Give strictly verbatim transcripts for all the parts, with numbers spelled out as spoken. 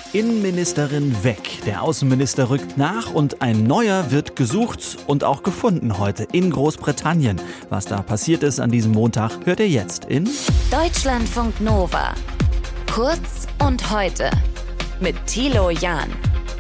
Innenministerin weg, der Außenminister rückt nach und ein neuer wird gesucht und auch gefunden heute in Großbritannien. Was da passiert ist an diesem Montag, hört ihr jetzt in Deutschlandfunk Nova. Kurz und heute mit Thilo Jahn.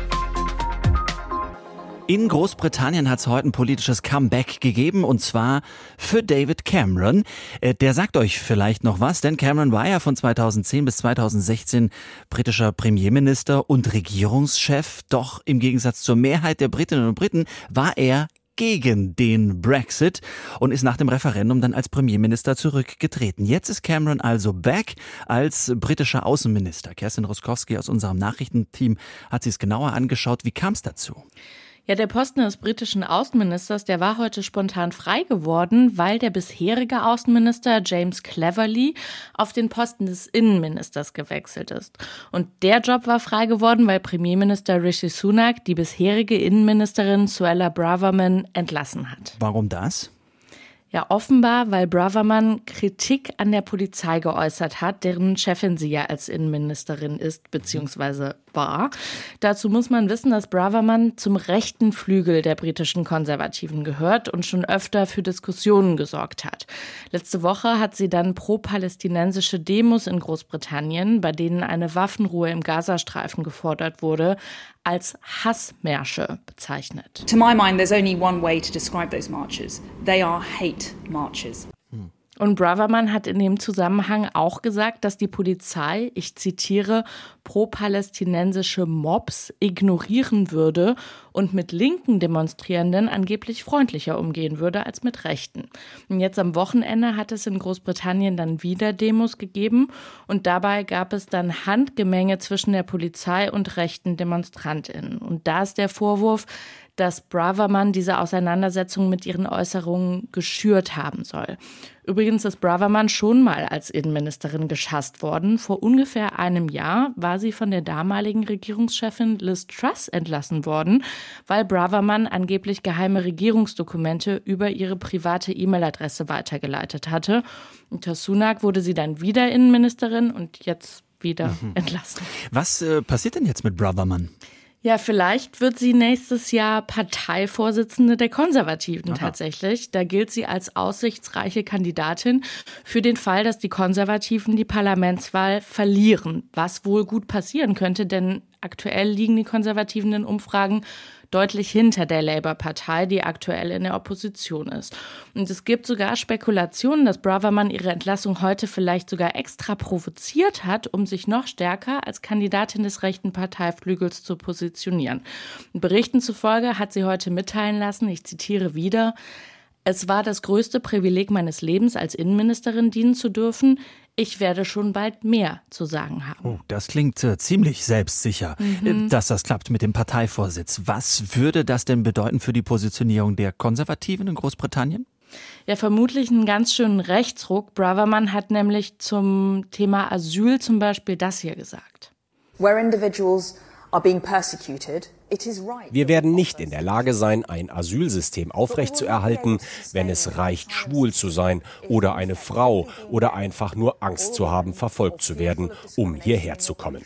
In Großbritannien hat es heute ein politisches Comeback gegeben, und zwar für David Cameron. Der sagt euch vielleicht noch was, denn Cameron war ja von zweitausendzehn bis zweitausendsechzehn britischer Premierminister und Regierungschef. Doch im Gegensatz zur Mehrheit der Britinnen und Briten war er gegen den Brexit und ist nach dem Referendum dann als Premierminister zurückgetreten. Jetzt ist Cameron also back als britischer Außenminister. Kerstin Ruskowski aus unserem Nachrichtenteam hat sich es genauer angeschaut. Wie kam es dazu? Ja, der Posten des britischen Außenministers, der war heute spontan frei geworden, weil der bisherige Außenminister James Cleverly auf den Posten des Innenministers gewechselt ist. Und der Job war frei geworden, weil Premierminister Rishi Sunak die bisherige Innenministerin Suella Braverman entlassen hat. Warum das? Ja, offenbar, weil Braverman Kritik an der Polizei geäußert hat, deren Chefin sie ja als Innenministerin ist bzw. war. Dazu muss man wissen, dass Braverman zum rechten Flügel der britischen Konservativen gehört und schon öfter für Diskussionen gesorgt hat. Letzte Woche hat sie dann pro-palästinensische Demos in Großbritannien, bei denen eine Waffenruhe im Gazastreifen gefordert wurde, als Hassmärsche bezeichnet. To my mind, there's only one way to describe those marches. They are hate marches. Und Braverman hat in dem Zusammenhang auch gesagt, dass die Polizei, ich zitiere, pro-palästinensische Mobs ignorieren würde und mit linken Demonstrierenden angeblich freundlicher umgehen würde als mit Rechten. Und jetzt am Wochenende hat es in Großbritannien dann wieder Demos gegeben und dabei gab es dann Handgemenge zwischen der Polizei und rechten DemonstrantInnen. Und da ist der Vorwurf, dass Braverman diese Auseinandersetzung mit ihren Äußerungen geschürt haben soll. Übrigens ist Braverman schon mal als Innenministerin geschasst worden. Vor ungefähr einem Jahr war sie von der damaligen Regierungschefin Liz Truss entlassen worden, weil Braverman angeblich geheime Regierungsdokumente über ihre private E-Mail-Adresse weitergeleitet hatte. Unter Sunak wurde sie dann wieder Innenministerin und jetzt wieder mhm. entlassen. Was äh, passiert denn jetzt mit Braverman? Ja, vielleicht wird sie nächstes Jahr Parteivorsitzende der Konservativen. Aha. Tatsächlich. Da gilt sie als aussichtsreiche Kandidatin für den Fall, dass die Konservativen die Parlamentswahl verlieren. Was wohl gut passieren könnte, denn aktuell liegen die Konservativen in Umfragen deutlich hinter der Labour-Partei, die aktuell in der Opposition ist. Und es gibt sogar Spekulationen, dass Braverman ihre Entlassung heute vielleicht sogar extra provoziert hat, um sich noch stärker als Kandidatin des rechten Parteiflügels zu positionieren. Und Berichten zufolge hat sie heute mitteilen lassen, ich zitiere wieder: Es war das größte Privileg meines Lebens, als Innenministerin dienen zu dürfen. Ich werde schon bald mehr zu sagen haben. Oh, das klingt äh, ziemlich selbstsicher, mhm. äh, dass das klappt mit dem Parteivorsitz. Was würde das denn bedeuten für die Positionierung der Konservativen in Großbritannien? Ja, vermutlich einen ganz schönen Rechtsruck. Braverman hat nämlich zum Thema Asyl zum Beispiel das hier gesagt. Where individuals are being persecuted, wir werden nicht in der Lage sein, ein Asylsystem aufrechtzuerhalten, wenn es reicht, schwul zu sein oder eine Frau oder einfach nur Angst zu haben, verfolgt zu werden, um hierher zu kommen.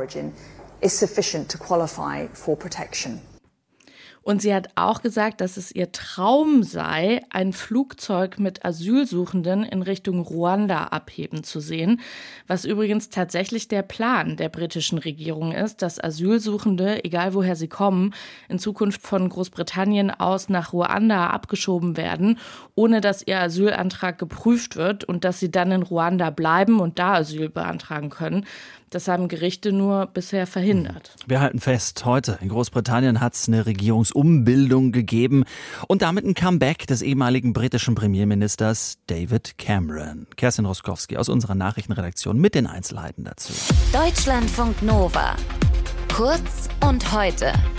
Und sie hat auch gesagt, dass es ihr Traum sei, ein Flugzeug mit Asylsuchenden in Richtung Ruanda abheben zu sehen, was übrigens tatsächlich der Plan der britischen Regierung ist, dass Asylsuchende, egal woher sie kommen, in Zukunft von Großbritannien aus nach Ruanda abgeschoben werden, ohne dass ihr Asylantrag geprüft wird und dass sie dann in Ruanda bleiben und da Asyl beantragen können. Das haben Gerichte nur bisher verhindert. Wir halten fest, heute in Großbritannien hat es eine Regierungsumbildung gegeben und damit ein Comeback des ehemaligen britischen Premierministers David Cameron. Kerstin Ruskowski aus unserer Nachrichtenredaktion mit den Einzelheiten dazu. Deutschlandfunk Nova. Kurz und heute.